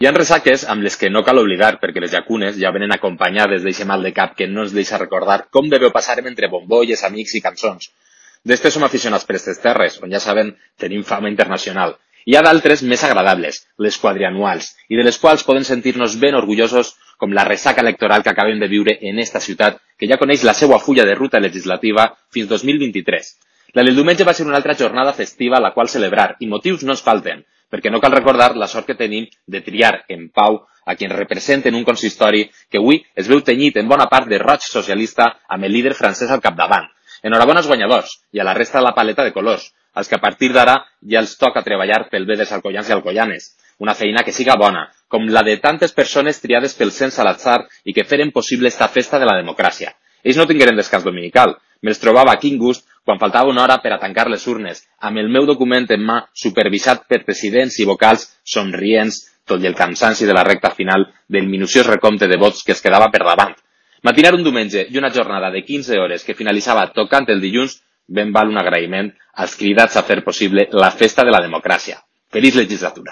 Hi ha ressaques amb les que no cal oblidar, perquè les llacunes ja venen acompanyades d'eixe mal de cap que no ens deixa recordar com deveu passar entre bombolles, amics i cançons. D'estes som aficionats per aquestes terres, on ja saben, tenim fama internacional. Hi ha d'altres més agradables, les quadrianuals, i de les quals poden sentir-nos ben orgullosos com la ressaca electoral que acabem de viure en esta ciutat, que ja coneix la seva fulla de ruta legislativa fins 2023. La del diumenge va ser una altra jornada festiva a la qual celebrar, i motius no ens falten, perquè no cal recordar la sort que tenim de triar en pau a qui ens representen un consistori que avui es veu tenyit en bona part de roig socialista amb el líder francès al capdavant. Enhorabona als guanyadors i a la resta de la paleta de colors, als que a partir d'ara ja els toca treballar pel bé dels alcoians i alcoianes. Una feina que siga bona, com la de tantes persones triades pel cens a l'atzar i que feren possible esta festa de la democràcia. Ells no tingueren descans dominical. Me'ls trobava a quin gust quan faltava una hora per a tancar les urnes, amb el meu document en mà supervisat per presidents i vocals somrients, tot i el cansanci de la recta final del minuciós recompte de vots que es quedava per davant. Matinar un diumenge i una jornada de 15 hores que finalitzava tocant el dilluns ben val un agraïment als cridats a fer possible la festa de la democràcia. Feliç legislatura.